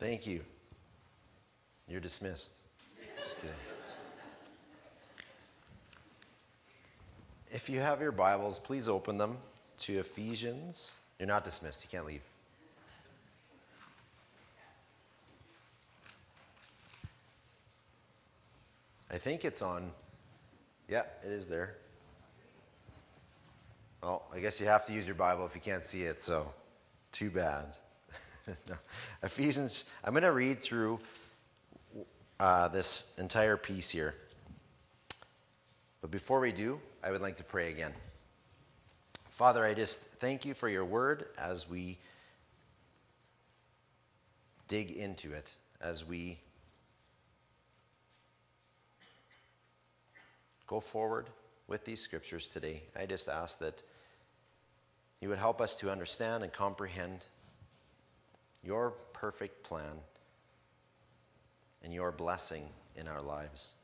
Thank you. You're dismissed. Just kidding. If you have your Bibles, please open them to Ephesians. You're not dismissed. You can't leave. I think it's on. Yeah, it is there. Well, I guess you have to use your Bible if you can't see it, so too bad. No. Ephesians, I'm going to read through this entire piece here. But before we do, I would like to pray again. Father, I just thank you for your word as we dig into it, as we go forward with these scriptures today. I just ask that you would help us to understand and comprehend your perfect plan and your blessing in our lives,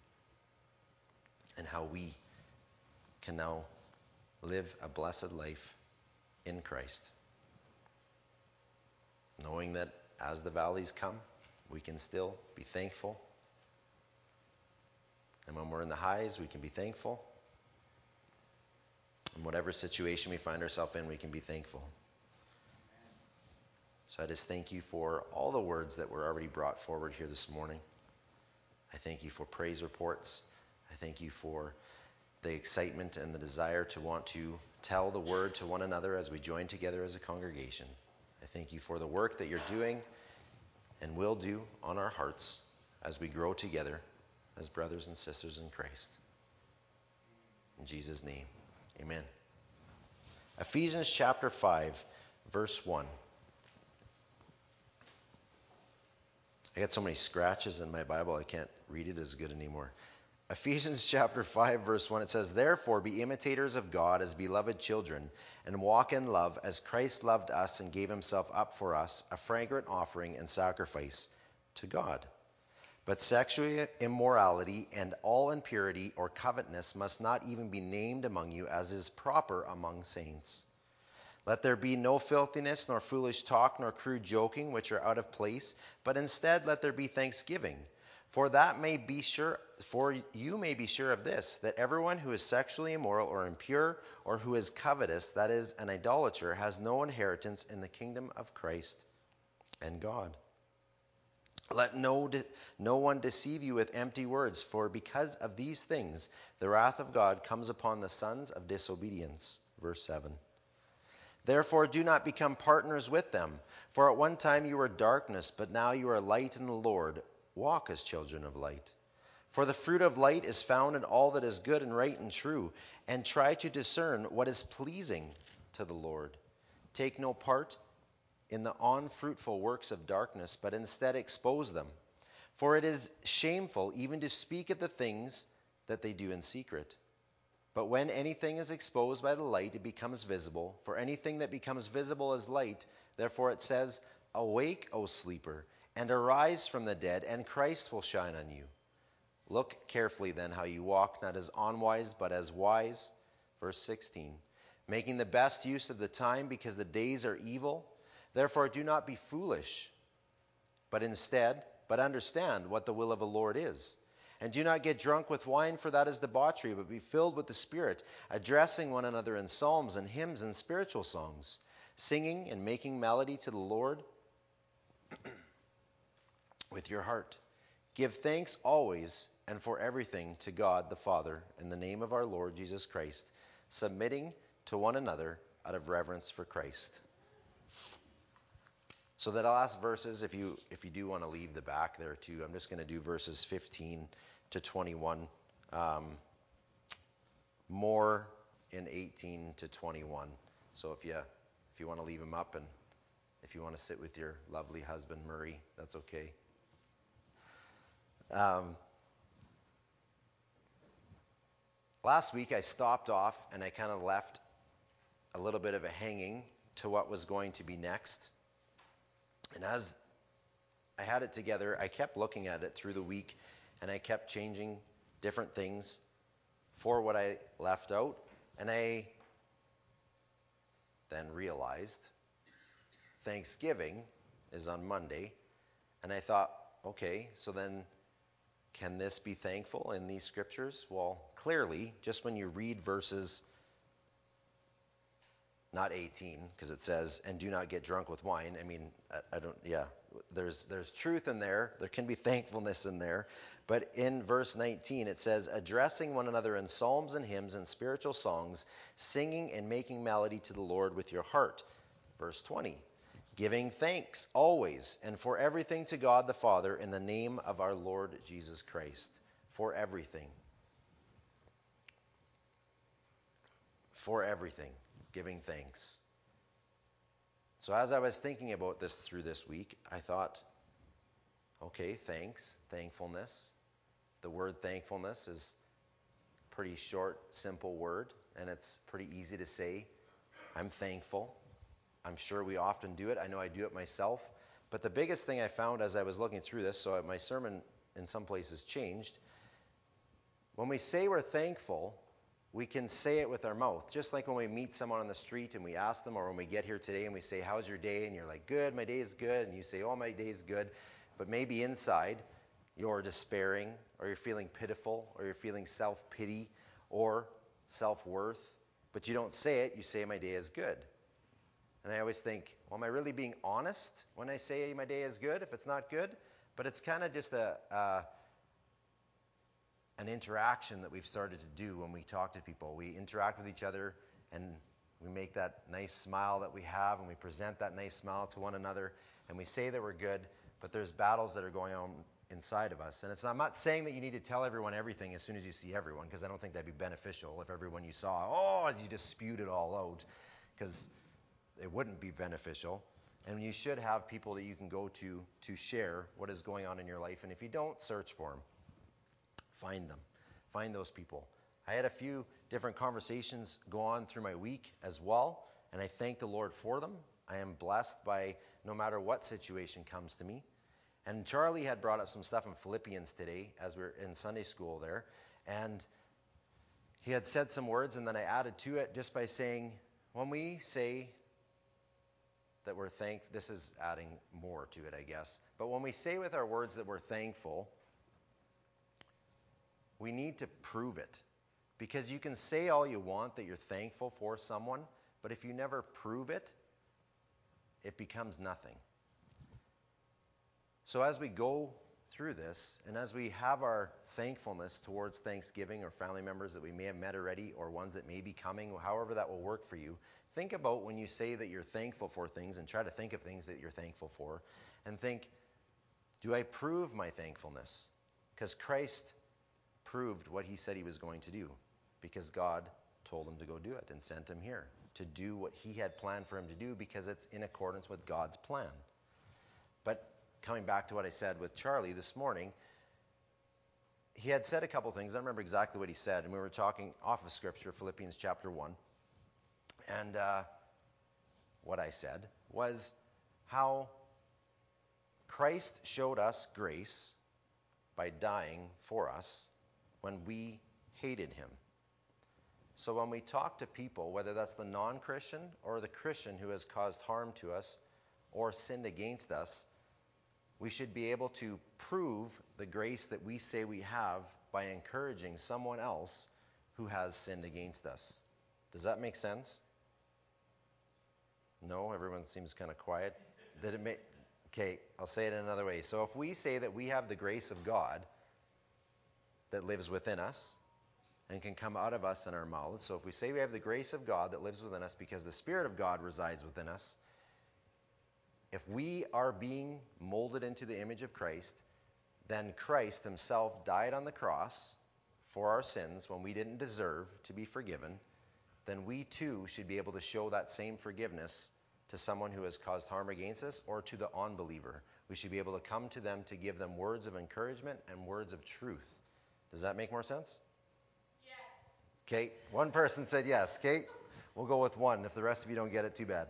and how we can now live a blessed life in Christ, knowing that as the valleys come, we can still be thankful. And when we're in the highs, we can be thankful. In whatever situation we find ourselves in, we can be thankful. So I just thank you for all the words that were already brought forward here this morning. I thank you for praise reports. I thank you for the excitement and the desire to want to tell the word to one another as we join together as a congregation. I thank you for the work that you're doing and will do on our hearts as we grow together as brothers and sisters in Christ. In Jesus' name, amen. Ephesians chapter 5, verse 1. I got so many scratches in my Bible, I can't read it as good anymore. Ephesians chapter 5, verse 1, it says, "Therefore be imitators of God as beloved children, and walk in love as Christ loved us and gave himself up for us, a fragrant offering and sacrifice to God. But sexual immorality and all impurity or covetousness must not even be named among you, as is proper among saints. Let there be no filthiness, nor foolish talk, nor crude joking, which are out of place, but instead let there be thanksgiving. For you may be sure of this, that everyone who is sexually immoral or impure, or who is covetous, that is, an idolater, has no inheritance in the kingdom of Christ and God. Let no one deceive you with empty words, for because of these things the wrath of God comes upon the sons of disobedience." Verse 7. "Therefore do not become partners with them. For at one time you were darkness, but now you are light in the Lord. Walk as children of light. For the fruit of light is found in all that is good and right and true, and try to discern what is pleasing to the Lord. Take no part in the unfruitful works of darkness, but instead expose them. For it is shameful even to speak of the things that they do in secret. But when anything is exposed by the light, it becomes visible. For anything that becomes visible is light. Therefore it says, 'Awake, O sleeper, and arise from the dead, and Christ will shine on you.' Look carefully then how you walk, not as unwise, but as wise." Verse 16. "Making the best use of the time, because the days are evil. Therefore do not be foolish, but understand what the will of the Lord is. And do not get drunk with wine, for that is debauchery, but be filled with the Spirit, addressing one another in psalms and hymns and spiritual songs, singing and making melody to the Lord with your heart. Give thanks always and for everything to God the Father in the name of our Lord Jesus Christ, submitting to one another out of reverence for Christ." So the last verses, if you do want to leave the back there too, I'm just going to do verses 15 to 21, more in 18 to 21. So if you want to leave them up, and if you want to sit with your lovely husband Murray, that's okay. Last week I stopped off and I kind of left a little bit of a hanging to what was going to be next. And as I had it together, I kept looking at it through the week, and I kept changing different things for what I left out. And I then realized Thanksgiving is on Monday, And I thought, okay, so then can this be thankful in these scriptures? Well, clearly, just when you read verses, not 18, because it says, and do not get drunk with wine. I mean, there's truth in there. There can be thankfulness in there. But in verse 19, it says, addressing one another in psalms and hymns and spiritual songs, singing and making melody to the Lord with your heart. Verse 20, giving thanks always and for everything to God the Father in the name of our Lord Jesus Christ. For everything. For everything. Giving thanks. So as I was thinking about this through this week, I thought, okay, thanks, thankfulness. The word thankfulness is a pretty short, simple word, and it's pretty easy to say. I'm thankful. I'm sure we often do it. I know I do it myself. But the biggest thing I found as I was looking through this, so my sermon in some places changed. When we say we're thankful, we can say it with our mouth. Just like when we meet someone on the street and we ask them, or when we get here today and we say, how's your day? And you're like, good, my day is good. And you say, oh, my day is good. But maybe inside, you're despairing, or you're feeling pitiful, or you're feeling self-pity, or self-worth. But you don't say it. You say, my day is good. And I always think, well, am I really being honest when I say my day is good if it's not good? But it's kind of just an interaction that we've started to do when we talk to people. We interact with each other, and we make that nice smile that we have, and we present that nice smile to one another, and we say that we're good, but there's battles that are going on inside of us. And I'm not saying that you need to tell everyone everything as soon as you see everyone, because I don't think that'd be beneficial if everyone you saw, you just spewed it all out, because it wouldn't be beneficial. And you should have people that you can go to share what is going on in your life. And if you don't, search for them. Find them. Find those people. I had a few different conversations go on through my week as well, and I thank the Lord for them. I am blessed by no matter what situation comes to me. And Charlie had brought up some stuff in Philippians today as we were in Sunday school there. And he had said some words, and then I added to it just by saying, when we say that we're thankful, this is adding more to it, I guess. But when we say with our words that we're thankful, we need to prove it. Because you can say all you want that you're thankful for someone, but if you never prove it, it becomes nothing. So as we go through this, and as we have our thankfulness towards Thanksgiving or family members that we may have met already or ones that may be coming, however that will work for you, think about when you say that you're thankful for things, and try to think of things that you're thankful for, and think, do I prove my thankfulness? Because Christ proved what he said he was going to do, because God told him to go do it and sent him here to do what he had planned for him to do, because it's in accordance with God's plan. But coming back to what I said with Charlie this morning, he had said a couple things. I don't remember exactly what he said, and we were talking off of Scripture, Philippians chapter 1. And what I said was how Christ showed us grace by dying for us when we hated him. So when we talk to people, whether that's the non-Christian or the Christian who has caused harm to us or sinned against us, we should be able to prove the grace that we say we have by encouraging someone else who has sinned against us. Does that make sense? No? Everyone seems kind of quiet. Did it make... Okay, I'll say it in another way. So if we say that we have the grace of God that lives within us and can come out of us in our mouths, so if we say we have the grace of God that lives within us because the Spirit of God resides within us, if we are being molded into the image of Christ, then Christ himself died on the cross for our sins when we didn't deserve to be forgiven, then we too should be able to show that same forgiveness to someone who has caused harm against us or to the unbeliever. We should be able to come to them to give them words of encouragement and words of truth. Does that make more sense? Yes. Okay, one person said yes. Okay, we'll go with one. If the rest of you don't get it, too bad.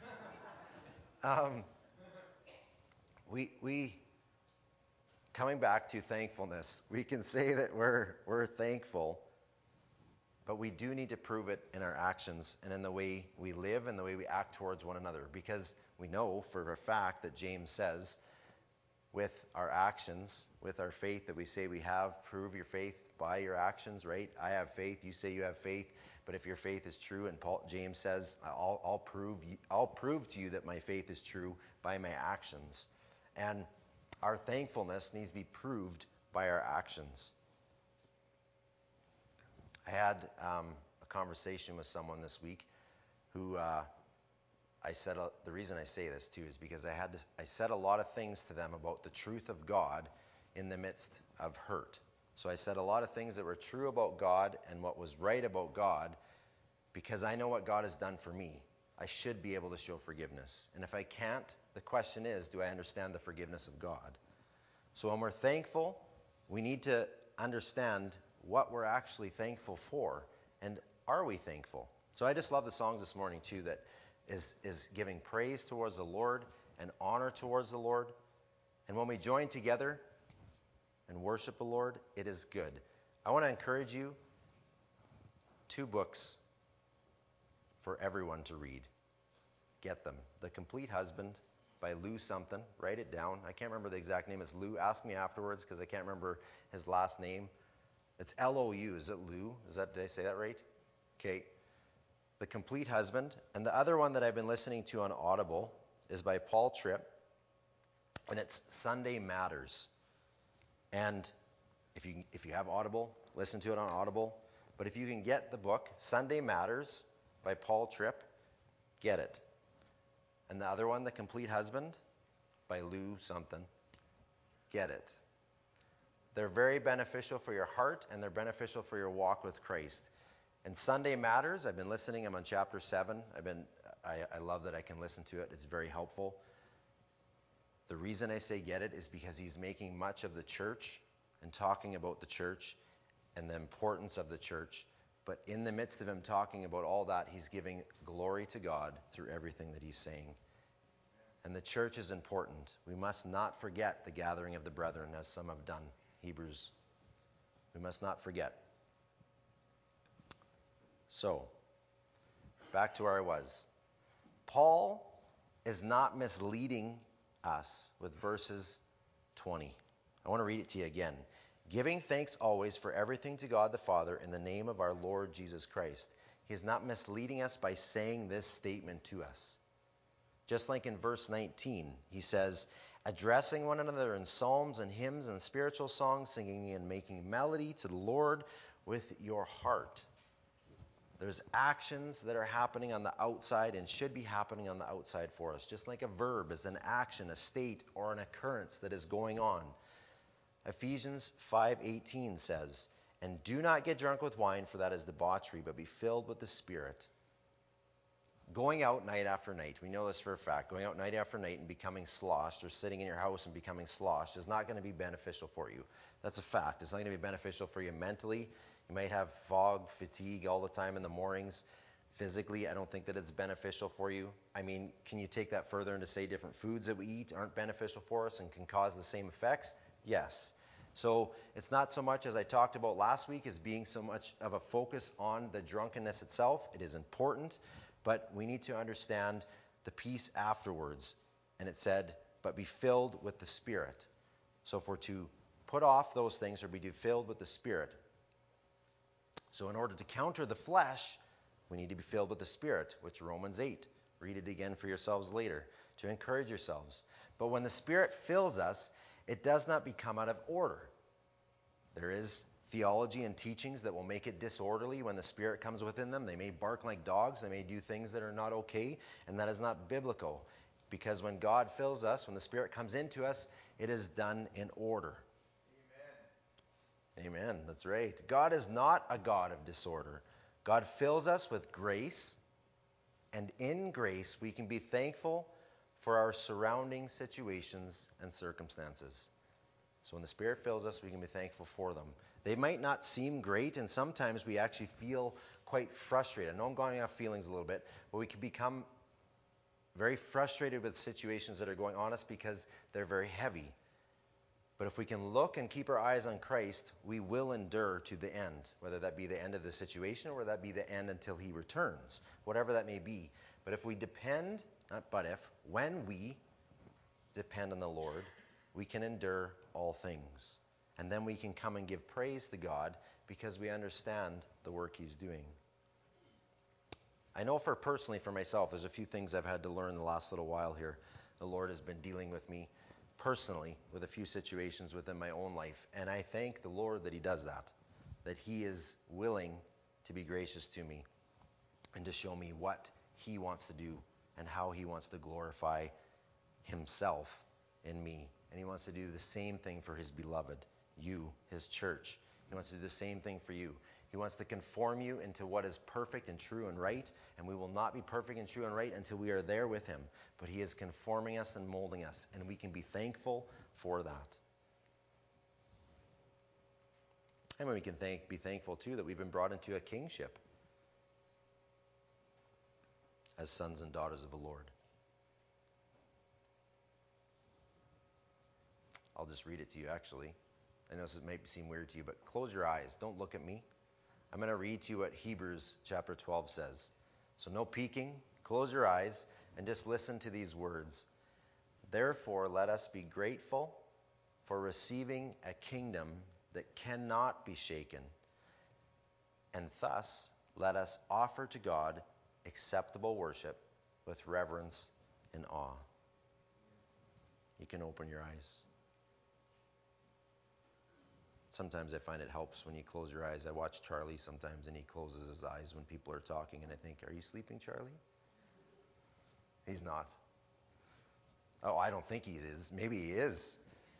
We coming back to thankfulness, we can say that we're thankful, but we do need to prove it in our actions and in the way we live and the way we act towards one another, because we know for a fact that James says with our actions, with our faith that we say we have. Prove your faith by your actions, right? I have faith. You say you have faith. But if your faith is true, and James says, I'll prove to you that my faith is true by my actions. And our thankfulness needs to be proved by our actions. I had a conversation with someone this week who I said, the reason I say this too is because I said a lot of things to them about the truth of God in the midst of hurt. So I said a lot of things that were true about God and what was right about God, because I know what God has done for me. I should be able to show forgiveness. And if I can't, the question is, do I understand the forgiveness of God? So when we're thankful, we need to understand what we're actually thankful for. And are we thankful? So I just love the songs this morning too that is giving praise towards the Lord and honor towards the Lord. And when we join together and worship the Lord, it is good. I want to encourage you, 2 books for everyone to read. Get them. The Complete Husband by Lou something. Write it down. I can't remember the exact name. It's Lou. Ask me afterwards because I can't remember his last name. It's L-O-U. Is it Lou? Did I say that right? Okay. The Complete Husband. And the other one that I've been listening to on Audible is by Paul Tripp, and it's Sunday Matters. And if you have Audible, listen to it on Audible. But if you can get the book Sunday Matters by Paul Tripp, get it. And the other one, The Complete Husband by Lou something, get it. They're very beneficial for your heart, and they're beneficial for your walk with Christ. And Sunday Matters, I've been listening. I'm on chapter 7. I love that I can listen to it. It's very helpful. The reason I say get it is because he's making much of the church and talking about the church and the importance of the church. But in the midst of him talking about all that, he's giving glory to God through everything that he's saying. And the church is important. We must not forget the gathering of the brethren, as some have done. Hebrews. We must not forget. So, back to where I was. Paul is not misleading us with verses 20. I want to read it to you again. Giving thanks always for everything to God the Father in the name of our Lord Jesus Christ. He is not misleading us by saying this statement to us. Just like in verse 19, he says, addressing one another in psalms and hymns and spiritual songs, singing and making melody to the Lord with your heart. There's actions that are happening on the outside and should be happening on the outside for us. Just like a verb is an action, a state, or an occurrence that is going on. Ephesians 5:18 says, and do not get drunk with wine, for that is debauchery, but be filled with the Spirit. Going out night after night, we know this for a fact, going out night after night and becoming sloshed, or sitting in your house and becoming sloshed, is not going to be beneficial for you. That's a fact. It's not going to be beneficial for you mentally. You might have fatigue all the time in the mornings. Physically, I don't think that it's beneficial for you. I mean, can you take that further and to say different foods that we eat aren't beneficial for us and can cause the same effects? Yes. So it's not so much, as I talked about last week, as being so much of a focus on the drunkenness itself. It is important, but we need to understand the piece afterwards. And it said, but be filled with the Spirit. So if we're to put off those things or be filled with the Spirit. So in order to counter the flesh, we need to be filled with the Spirit, which Romans 8. Read it again for yourselves later to encourage yourselves. But when the Spirit fills us, it does not become out of order. There is theology and teachings that will make it disorderly when the Spirit comes within them. They may bark like dogs. They may do things that are not okay, and that is not biblical. Because when God fills us, when the Spirit comes into us, it is done in order. Amen. That's right. God is not a God of disorder. God fills us with grace, and in grace we can be thankful for our surrounding situations and circumstances. So when the Spirit fills us, we can be thankful for them. They might not seem great, and sometimes we actually feel quite frustrated. I know I'm going off feelings a little bit, but we can become very frustrated with situations that are going on us because they're very heavy. But if we can look and keep our eyes on Christ, we will endure to the end, whether that be the end of the situation or whether that be the end until he returns, whatever that may be. But if we depend, when we depend on the Lord, we can endure all things. And then we can come and give praise to God because we understand the work he's doing. I know personally for myself, there's a few things I've had to learn the last little while here. The Lord has been dealing with me personally with a few situations within my own life. And I thank the Lord that he does that he is willing to be gracious to me and to show me what he wants to do and how he wants to glorify himself in me. And he wants to do the same thing for his beloved, you, his church. He wants to do the same thing for you. He wants to conform you into what is perfect and true and right, and we will not be perfect and true and right until we are there with him. But he is conforming us and molding us, and we can be thankful for that. And we can be thankful, too, that we've been brought into a kingship as sons and daughters of the Lord. I'll just read it to you, actually. I know this might seem weird to you, but close your eyes. Don't look at me. I'm going to read to you what Hebrews chapter 12 says. So no peeking. Close your eyes and just listen to these words. Therefore, let us be grateful for receiving a kingdom that cannot be shaken. And thus, let us offer to God acceptable worship with reverence and awe. You can open your eyes. Sometimes I find it helps when you close your eyes. I watch Charlie sometimes, and he closes his eyes when people are talking, and I think, are you sleeping, Charlie? He's not. Oh, I don't think he is. Maybe he is.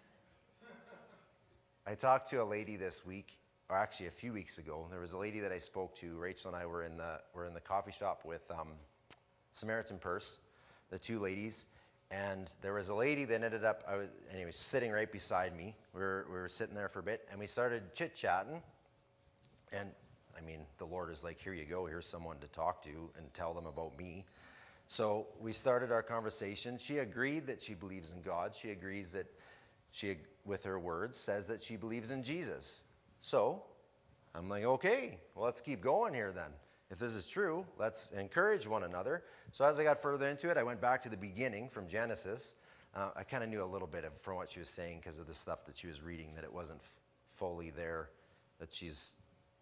I talked to a lady this week, or actually a few weeks ago. There was a lady that I spoke to. Rachel and I were in the coffee shop with Samaritan Purse, the two ladies. And there was a lady that ended up, sitting right beside me. We were sitting there for a bit, and we started chit-chatting. And, the Lord is like, here you go. Here's someone to talk to and tell them about me. So we started our conversation. She agreed that she believes in God. She agrees that she, with her words, says that she believes in Jesus. So I'm like, okay, well, let's keep going here then. If this is true, let's encourage one another. So as I got further into it, I went back to the beginning from Genesis. I kind of knew a little bit from what she was saying because of the stuff that she was reading, that it wasn't fully there, that she's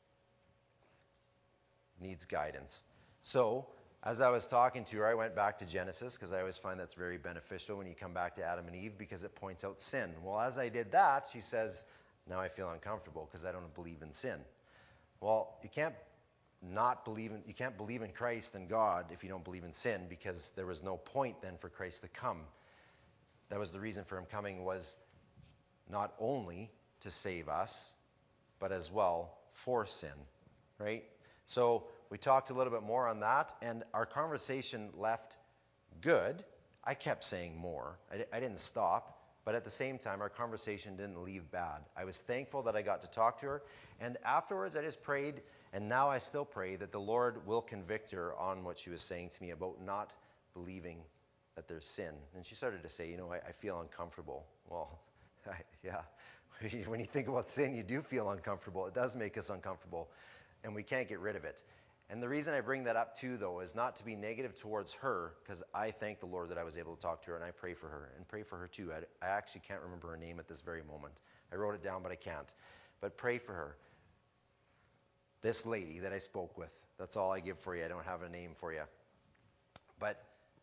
needs guidance. So as I was talking to her, I went back to Genesis because I always find that's very beneficial when you come back to Adam and Eve because it points out sin. Well, as I did that, she says, now I feel uncomfortable because I don't believe in sin. Well, you can't believe in Christ and God if you don't believe in sin, because there was no point then for Christ to come. That was the reason for him coming, was not only to save us, but as well for sin, right? So we talked a little bit more on that, and our conversation left good. I kept saying more. I didn't stop. But at the same time, our conversation didn't leave bad. I was thankful that I got to talk to her. And afterwards, I just prayed, and now I still pray that the Lord will convict her on what she was saying to me about not believing that there's sin. And she started to say, I feel uncomfortable. Well, yeah. When you think about sin, you do feel uncomfortable. It does make us uncomfortable, and we can't get rid of it. And the reason I bring that up too, though, is not to be negative towards her, because I thank the Lord that I was able to talk to her, and I pray for her, and pray for her too. I actually can't remember her name at this very moment. I wrote it down, but I can't. But pray for her. This lady that I spoke with, that's all I give for you. I don't have a name for you. But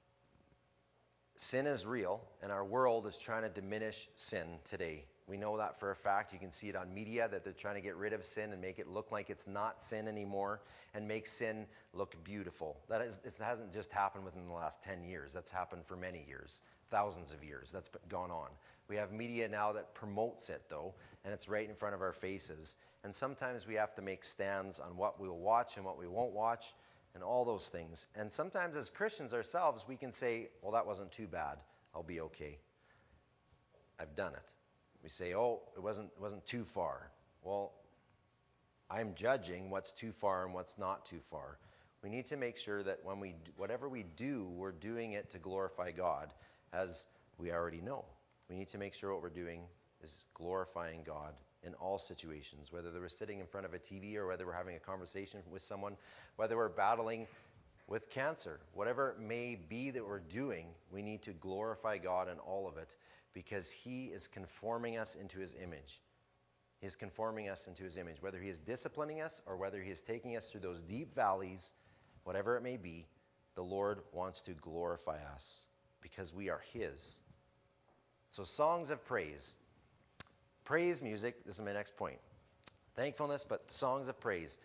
sin is real, and our world is trying to diminish sin today. We know that for a fact. You can see it on media, that they're trying to get rid of sin and make it look like it's not sin anymore, and make sin look beautiful. It hasn't just happened within the last 10 years. That's happened for many years, thousands of years. That's gone on. We have media now that promotes it, though, and it's right in front of our faces. And sometimes we have to make stands on what we'll watch and what we won't watch, and all those things. And sometimes as Christians ourselves, we can say, well, that wasn't too bad. I'll be okay. I've done it. We say, oh, it wasn't too far. Well, I'm judging what's too far and what's not too far. We need to make sure that whatever we do, we're doing it to glorify God, as we already know. We need to make sure what we're doing is glorifying God in all situations, whether we're sitting in front of a TV or whether we're having a conversation with someone, whether we're battling with cancer. Whatever it may be that we're doing, we need to glorify God in all of it because He is conforming us into His image. He is conforming us into His image. Whether He is disciplining us or whether He is taking us through those deep valleys, whatever it may be, the Lord wants to glorify us because we are His. So songs of praise. Praise music, this is my next point. Thankfulness, but songs of praise.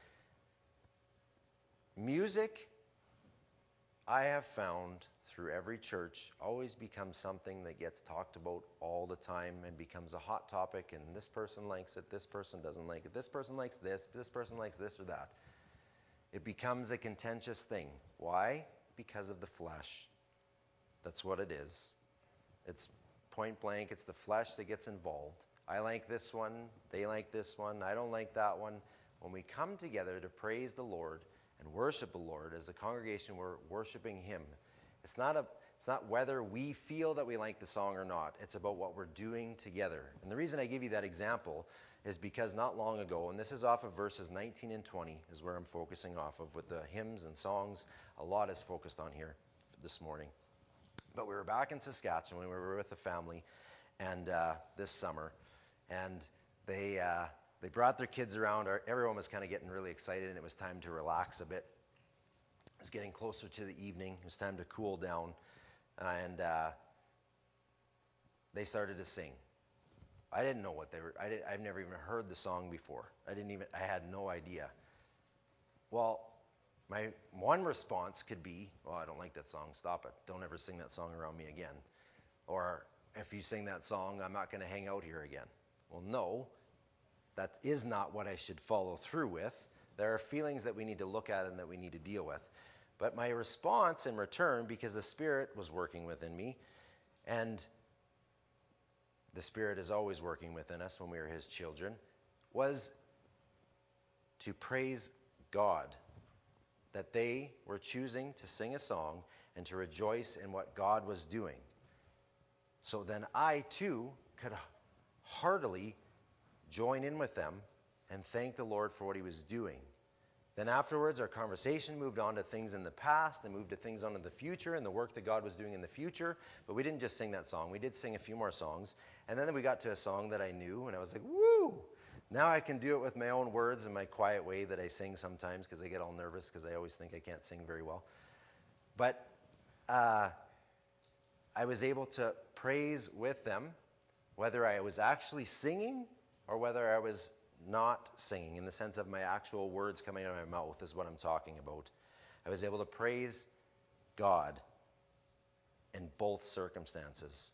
Music, I have found through every church, always becomes something that gets talked about all the time and becomes a hot topic, and this person likes it, this person doesn't like it, this person likes this person likes this or that. It becomes a contentious thing. Why? Because of the flesh. That's what it is. It's point blank, it's the flesh that gets involved. I like this one, they like this one, I don't like that one. When we come together to praise the Lord and worship the Lord as a congregation, we're worshiping Him. It's not whether we feel that we like the song or not. It's about what we're doing together. And the reason I give you that example is because not long ago, and this is off of verses 19 and 20 is where I'm focusing off of with the hymns and songs. A lot is focused on here this morning. But we were back in Saskatchewan. We were with the family and this summer. And they brought their kids around. Everyone was kind of getting really excited, and it was time to relax a bit. It was getting closer to the evening. It was time to cool down. And they started to sing. I didn't know what they were. I've never even heard the song before. I had no idea. Well, my one response could be, well, I don't like that song. Stop it. Don't ever sing that song around me again. Or if you sing that song, I'm not going to hang out here again. Well, no, that is not what I should follow through with. There are feelings that we need to look at and that we need to deal with. But my response in return, because the Spirit was working within me, and the Spirit is always working within us when we are His children, was to praise God. That they were choosing to sing a song and to rejoice in what God was doing. So then I too could heartily join in with them and thank the Lord for what He was doing. Then afterwards, our conversation moved on to things in the past and moved to things on in the future and the work that God was doing in the future. But we didn't just sing that song. We did sing a few more songs. And then we got to a song that I knew, and I was like, woo! Now I can do it with my own words in my quiet way that I sing sometimes because I get all nervous because I always think I can't sing very well. But I was able to praise with them, whether I was actually singing or whether I was not singing, in the sense of my actual words coming out of my mouth is what I'm talking about. I was able to praise God in both circumstances.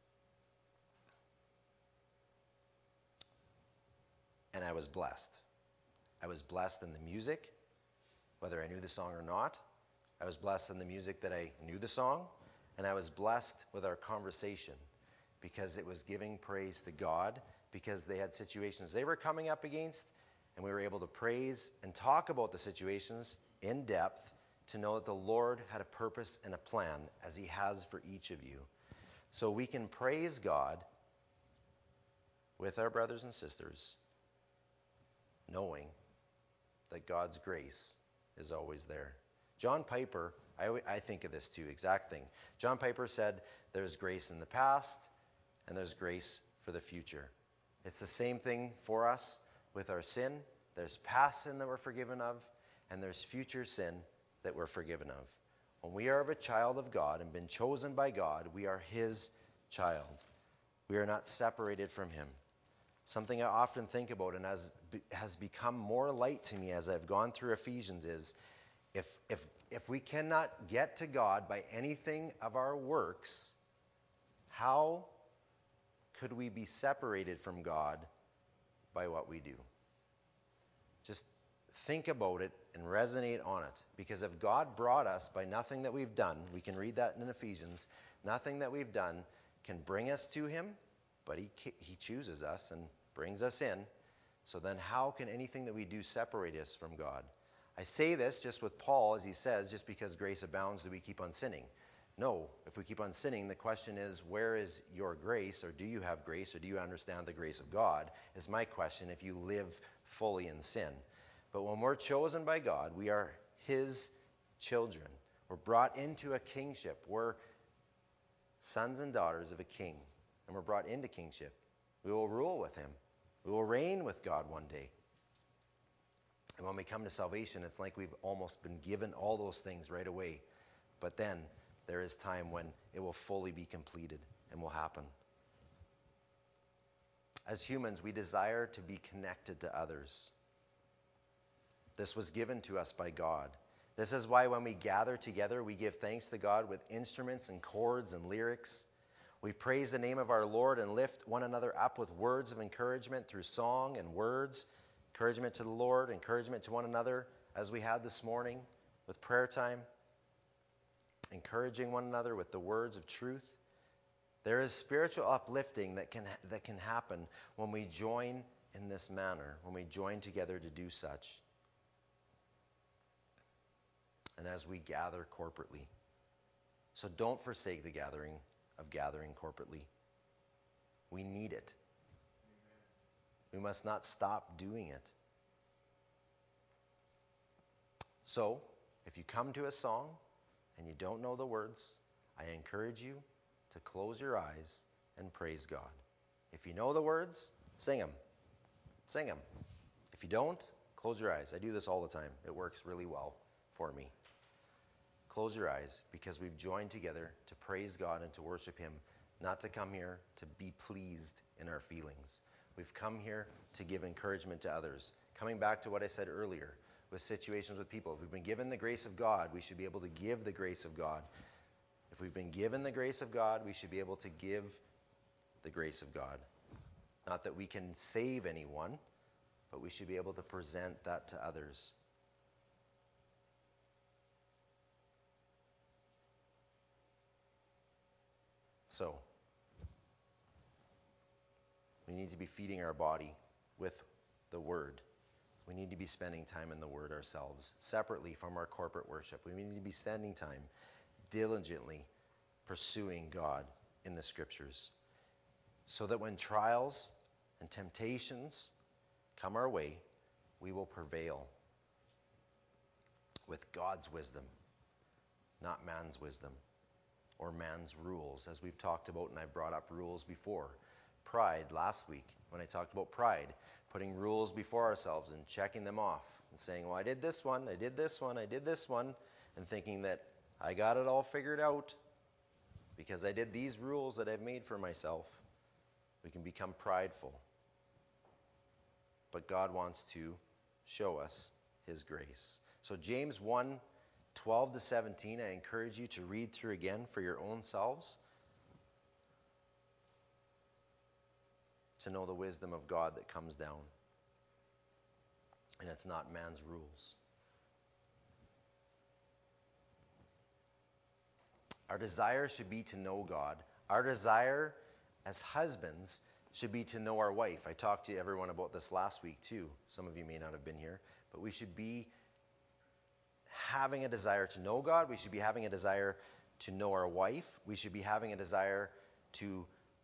And I was blessed. I was blessed in the music, whether I knew the song or not. I was blessed in the music that I knew the song. And I was blessed with our conversation because it was giving praise to God, because they had situations they were coming up against, and we were able to praise and talk about the situations in depth to know that the Lord had a purpose and a plan as He has for each of you. So we can praise God with our brothers and sisters, knowing that God's grace is always there. John Piper, I think of this too, exact thing. John Piper said, there's grace in the past and there's grace for the future. It's the same thing for us with our sin. There's past sin that we're forgiven of, and there's future sin that we're forgiven of. When we are a child of God and been chosen by God, we are His child. We are not separated from Him. Something I often think about and has become more light to me as I've gone through Ephesians is, if we cannot get to God by anything of our works, how could we be separated from God by what we do? Just think about it and resonate on it. Because if God brought us by nothing that we've done, we can read that in Ephesians, nothing that we've done can bring us to Him, but He chooses us and brings us in. So then how can anything that we do separate us from God? I say this just with Paul, as he says, just because grace abounds, do we keep on sinning? No. If we keep on sinning, the question is, where is your grace, or do you have grace, or do you understand the grace of God, is my question, if you live fully in sin. But when we're chosen by God, we are His children. We're brought into a kingship. We're sons and daughters of a king, and we're brought into kingship. We will rule with him. We will reign with God one day. And when we come to salvation, it's like we've almost been given all those things right away. But then there is time when it will fully be completed and will happen. As humans, we desire to be connected to others. This was given to us by God. This is why when we gather together, we give thanks to God with instruments and chords and lyrics. We praise the name of our Lord and lift one another up with words of encouragement through song and words. Encouragement to the Lord, encouragement to one another, as we had this morning with prayer time. Encouraging one another with the words of truth. There is spiritual uplifting that can happen when we join in this manner, when we join together to do such. And as we gather corporately. So don't forsake the gathering corporately. We need it. We must not stop doing it. So, if you come to a song and you don't know the words, I encourage you to close your eyes and praise God. If you know the words, sing them. Sing them. If you don't, close your eyes. I do this all the time. It works really well for me. Close your eyes, because we've joined together to praise God and to worship him, not to come here to be pleased in our feelings. We've come here to give encouragement to others. Coming back to what I said earlier, with situations with people, if we've been given the grace of God, we should be able to give the grace of God. If we've been given the grace of God, we should be able to give the grace of God. Not that we can save anyone, but we should be able to present that to others. So, we need to be feeding our body with the Word. We need to be spending time in the Word ourselves, separately from our corporate worship. We need to be spending time diligently pursuing God in the Scriptures, so that when trials and temptations come our way, we will prevail with God's wisdom, not man's wisdom or man's rules, as we've talked about, and I brought up rules before. Pride last week, when I talked about pride, putting rules before ourselves and checking them off and saying, well, I did this one, I did this one, I did this one, and thinking that I got it all figured out because I did these rules that I've made for myself. We can become prideful. But God wants to show us his grace. So James 1:12-17, I encourage you to read through again for your own selves, to know the wisdom of God that comes down. And it's not man's rules. Our desire should be to know God. Our desire as husbands should be to know our wife. I talked to everyone about this last week too. Some of you may not have been here, but we should be having a desire to know God. We should be having a desire to know our wife. We should be having a desire to,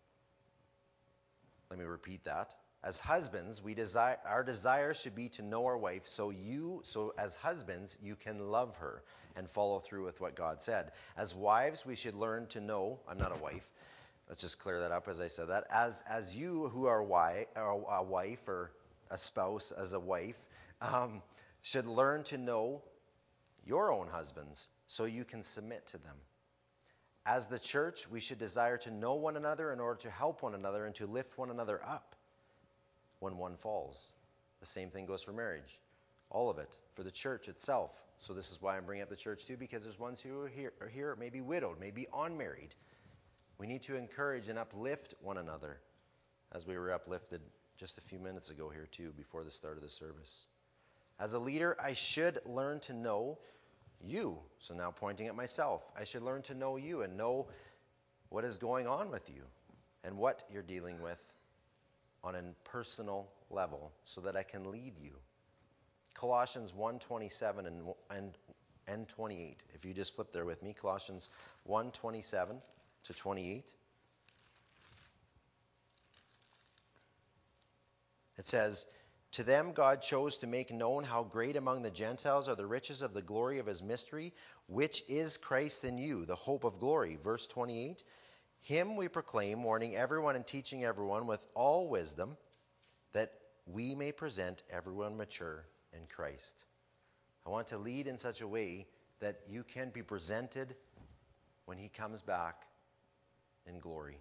let me repeat that. As husbands, our desire should be to know our wife, so as husbands, you can love her and follow through with what God said. As wives, we should learn to know, I'm not a wife, let's just clear that up as I said that. As you who are a wife or a spouse as a wife, should learn to know your own husbands so you can submit to them. As the church, we should desire to know one another in order to help one another and to lift one another up when one falls. The same thing goes for marriage. All of it, for the church itself. So this is why I'm bringing up the church too, because there's ones who are here maybe widowed, maybe unmarried. We need to encourage and uplift one another, as we were uplifted just a few minutes ago here too, before the start of the service. As a leader, I should learn to know you. So now pointing at myself, I should learn to know you and know what is going on with you and what you're dealing with on a personal level so that I can lead you. Colossians 1:27 and 28. If you just flip there with me, Colossians 1:27-28. It says, To them God chose to make known how great among the Gentiles are the riches of the glory of his mystery, which is Christ in you, the hope of glory. Verse 28, him we proclaim, warning everyone and teaching everyone with all wisdom, that we may present everyone mature in Christ. I want to lead in such a way that you can be presented when he comes back in glory.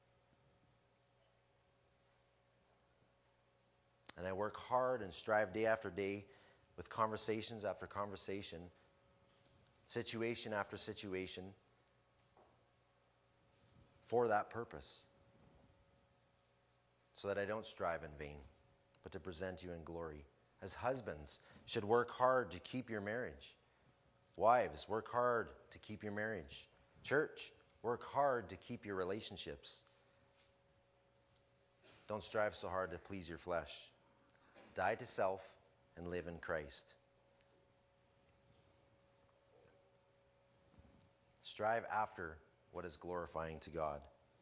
And I work hard and strive day after day with conversations after conversation, situation after situation, for that purpose. So that I don't strive in vain, but to present you in glory. As husbands should work hard to keep your marriage. Wives, work hard to keep your marriage. Church, work hard to keep your relationships. Don't strive so hard to please your flesh. Die to self and live in Christ. Strive after what is glorifying to God.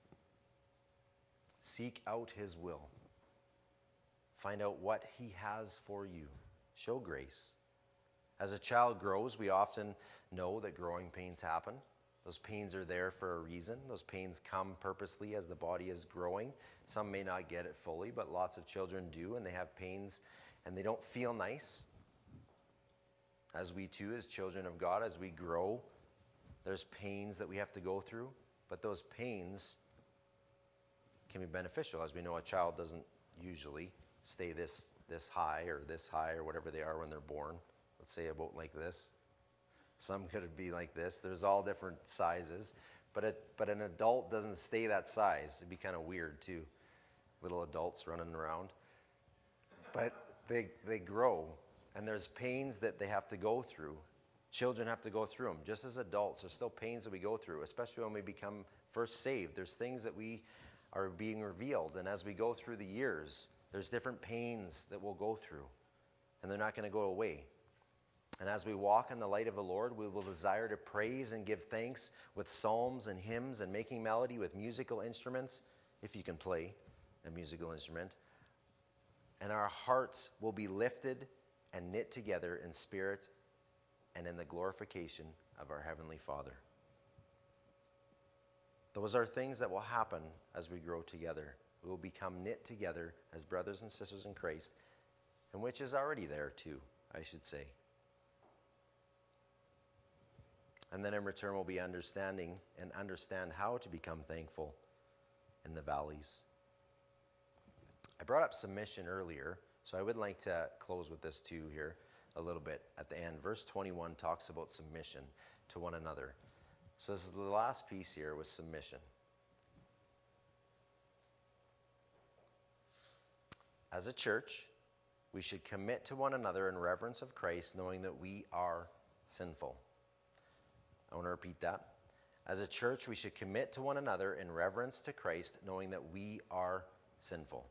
Seek out his will. Find out what he has for you. Show grace. As a child grows, we often know that growing pains happen. Those pains are there for a reason. Those pains come purposely as the body is growing. Some may not get it fully, but lots of children do, and they have pains, and they don't feel nice. As we too, as children of God, as we grow, there's pains that we have to go through, but those pains can be beneficial. As we know, a child doesn't usually stay this high or whatever they are when they're born. Let's say about like this. Some could be like this. There's all different sizes, but an adult doesn't stay that size. It'd be kind of weird too, little adults running around. But they grow, and there's pains that they have to go through. Children have to go through them. Just as adults, there's still pains that we go through, especially when we become first saved. There's things that we are being revealed, and as we go through the years, there's different pains that we'll go through, and they're not going to go away. And as we walk in the light of the Lord, we will desire to praise and give thanks with psalms and hymns and making melody with musical instruments, if you can play a musical instrument. And our hearts will be lifted and knit together in spirit and in the glorification of our Heavenly Father. Those are things that will happen as we grow together. We will become knit together as brothers and sisters in Christ, and which is already there too, I should say. And then in return we'll be understanding and understand how to become thankful in the valleys. I brought up submission earlier, so I would like to close with this too here a little bit at the end. Verse 21 talks about submission to one another. So this is the last piece here with submission. As a church, we should commit to one another in reverence of Christ, knowing that we are sinful. I want to repeat that. As a church, we should commit to one another in reverence to Christ, knowing that we are sinful.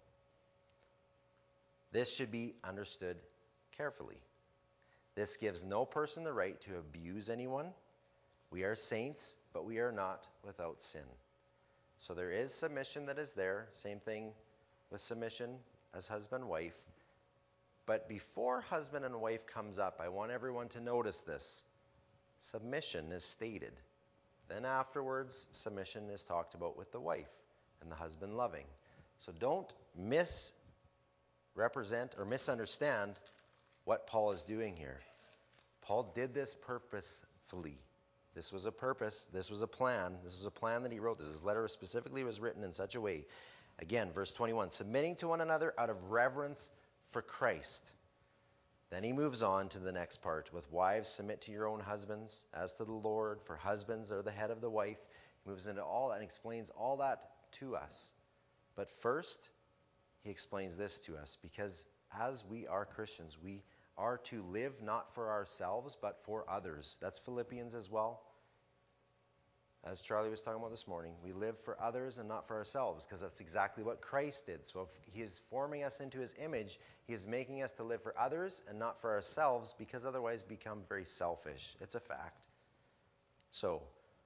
This should be understood carefully. This gives no person the right to abuse anyone. We are saints, but we are not without sin. So there is submission that is there. Same thing with submission as husband-wife. But before husband and wife comes up, I want everyone to notice this. Submission is stated. Then afterwards, submission is talked about with the wife and the husband loving. So don't misrepresent or misunderstand what Paul is doing here. Paul did this purposefully. This was a purpose. This was a plan. This was a plan that he wrote. This letter specifically was written in such a way. Again, verse 21, submitting to one another out of reverence for Christ. Then he moves on to the next part. With wives, submit to your own husbands as to the Lord, for husbands are the head of the wife. He moves into all that and explains all that to us. But first, he explains this to us, because as we are Christians, we are to live not for ourselves, but for others. That's Philippians as well. As Charlie was talking about this morning, we live for others and not for ourselves, because that's exactly what Christ did. So if he is forming us into his image, he is making us to live for others and not for ourselves, because otherwise we become very selfish. It's a fact. So,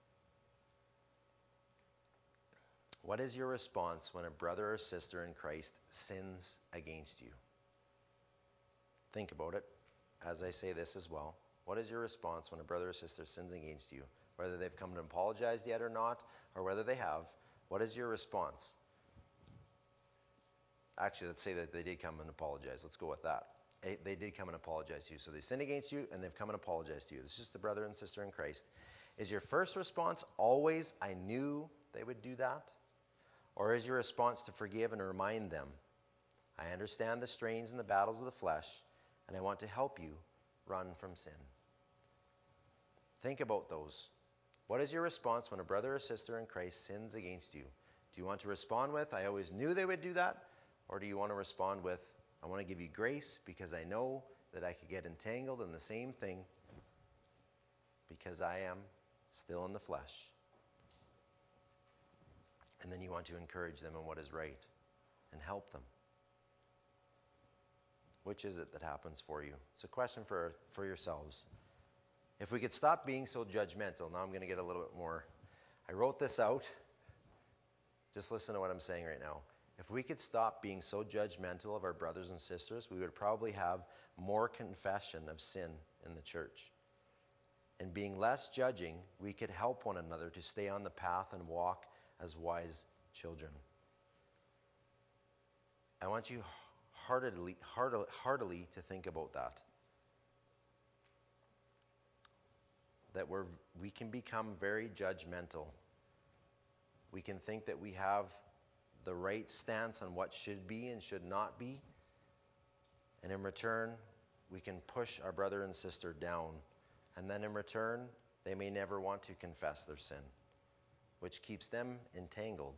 what is your response when a brother or sister in Christ sins against you? Think about it as I say this as well. What is your response when a brother or sister sins against you? Whether they've come and apologized yet or not, or whether they have, what is your response? Actually, let's say that they did come and apologize. Let's go with that. They did come and apologize to you. So they sinned against you and they've come and apologized to you. This is just the brother and sister in Christ. Is your first response always, I knew they would do that? Or is your response to forgive and remind them, I understand the strains and the battles of the flesh, and I want to help you run from sin? Think about those. What is your response when a brother or sister in Christ sins against you? Do you want to respond with, I always knew they would do that? Or do you want to respond with, I want to give you grace because I know that I could get entangled in the same thing because I am still in the flesh? And then you want to encourage them in what is right and help them. Which is it that happens for you? It's a question for yourselves. If we could stop being so judgmental, now I'm going to get a little bit more. I wrote this out. Just listen to what I'm saying right now. If we could stop being so judgmental of our brothers and sisters, we would probably have more confession of sin in the church. And being less judging, we could help one another to stay on the path and walk as wise children. I want you heartily to think about that. That we can become very judgmental. We can think that we have the right stance on what should be and should not be. And in return, we can push our brother and sister down. And then in return, they may never want to confess their sin, which keeps them entangled.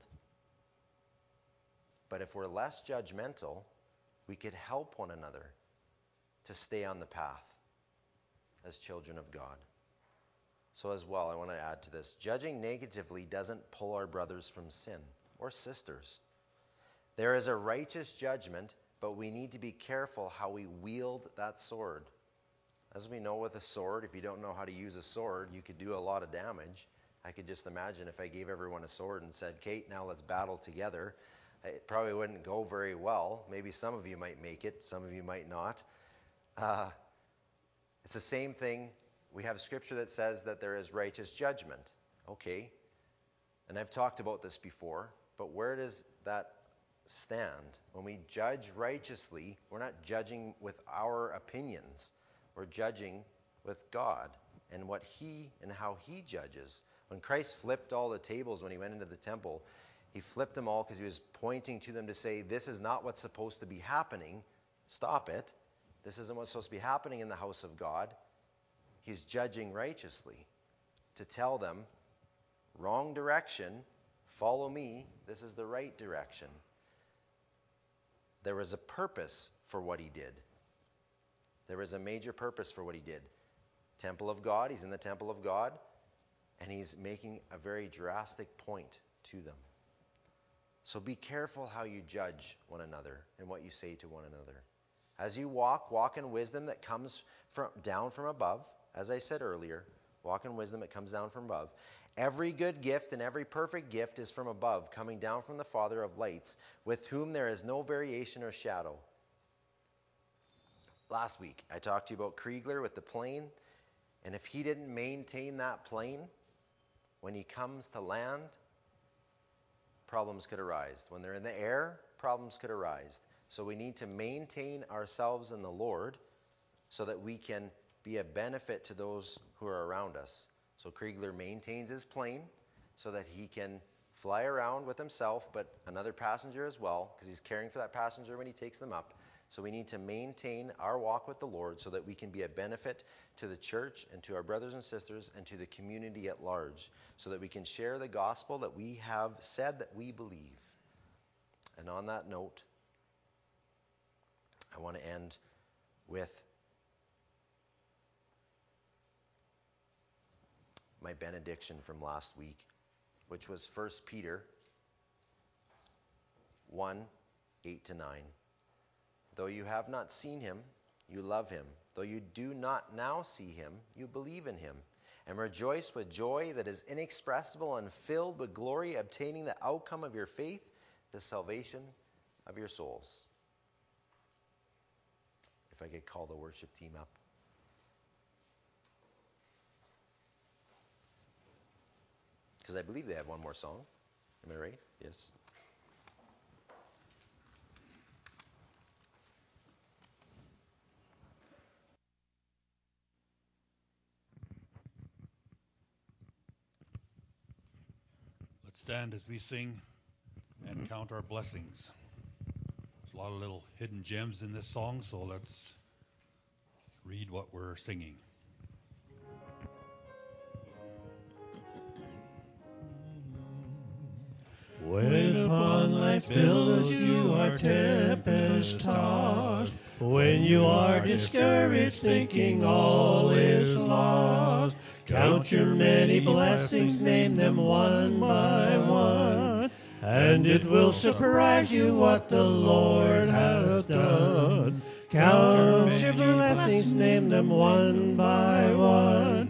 But if we're less judgmental, we could help one another to stay on the path as children of God. So as well, I want to add to this. Judging negatively doesn't pull our brothers from sin or sisters. There is a righteous judgment, but we need to be careful how we wield that sword. As we know with a sword, if you don't know how to use a sword, you could do a lot of damage. I could just imagine if I gave everyone a sword and said, Kate, now let's battle together. It probably wouldn't go very well. Maybe some of you might make it, some of you might not. It's the same thing. We have scripture that says that there is righteous judgment. Okay. And I've talked about this before, but where does that stand? When we judge righteously, we're not judging with our opinions. We're judging with God and what He and how He judges. When Christ flipped all the tables when He went into the temple, He flipped them all because He was pointing to them to say, this is not what's supposed to be happening. Stop it. This isn't what's supposed to be happening in the house of God. He's judging righteously to tell them, wrong direction, follow me, this is the right direction. There was a purpose for what He did. There was a major purpose for what He did. Temple of God, He's in the temple of God, and He's making a very drastic point to them. So be careful how you judge one another and what you say to one another. As you walk in wisdom that comes down from above. As I said earlier, walk in wisdom that comes down from above. Every good gift and every perfect gift is from above, coming down from the Father of lights, with whom there is no variation or shadow. Last week, I talked to you about Kriegler with the plane, and if he didn't maintain that plane, when he comes to land, problems could arise. When they're in the air, problems could arise. So we need to maintain ourselves in the Lord so that we can be a benefit to those who are around us. So Kriegler maintains his plane so that he can fly around with himself, but another passenger as well, because he's caring for that passenger when he takes them up. So we need to maintain our walk with the Lord so that we can be a benefit to the church and to our brothers and sisters and to the community at large, so that we can share the gospel that we have said that we believe. And on that note, I want to end with my benediction from last week, which was 1 Peter 1, 8-9. Though you have not seen Him, you love Him. Though you do not now see Him, you believe in Him, and rejoice with joy that is inexpressible and filled with glory, obtaining the outcome of your faith, the salvation of your souls. if I could call the worship team up. Because I believe they have one more song. Am I right? Yes. Let's stand as we sing and count our blessings. There's a lot of little hidden gems in this song, so let's read what we're singing. When upon life's billows you are tempest tossed, when you are discouraged thinking all is lost, count your many blessings, name them one by one, and it will surprise you what the Lord has done. Count your blessings, name them one by one.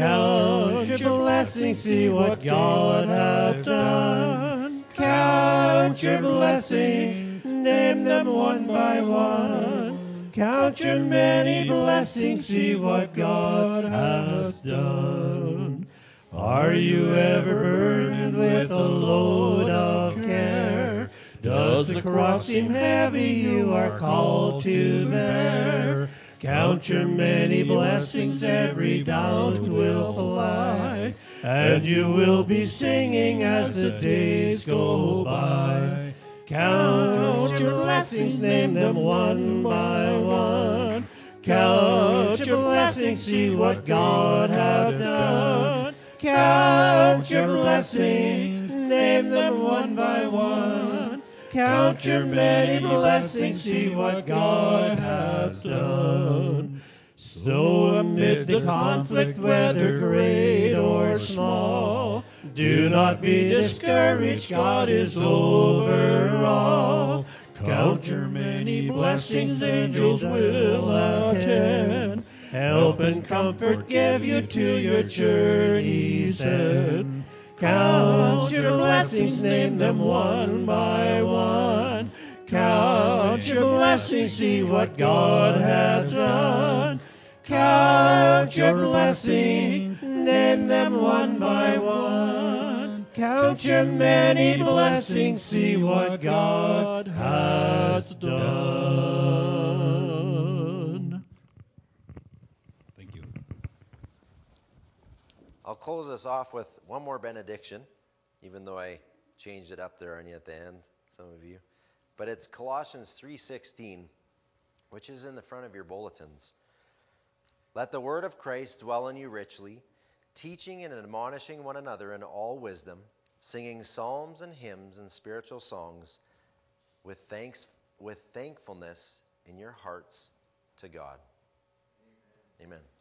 Count your blessings, see what God has done. Count your blessings, name them one by one. Count your many blessings, see what God has done. Are you ever burdened with a load of care? Does the cross seem heavy you are called to bear? Count your many blessings, every doubt will fly, and you will be singing as the days go by. Count your blessings, name them one by one. Count your blessings, see what God has done. Count your blessings, name them one by one. Count your many blessings, see what God has done. So amid the conflict, whether great or small, do not be discouraged, God is over all. Count your many blessings, angels will attend, help and comfort give you to your journey's end. Count your blessings, name them one by one. Count your blessings, see what God has done. Count your blessings, name them one by one. Count your many blessings, see what God has done. Thank you. I'll close us off with one more benediction, even though I changed it up there on you at the end, some of you. But it's Colossians 3:16, which is in the front of your bulletins. Let the word of Christ dwell in you richly, teaching and admonishing one another in all wisdom, singing psalms and hymns and spiritual songs with thankfulness in your hearts to God. Amen.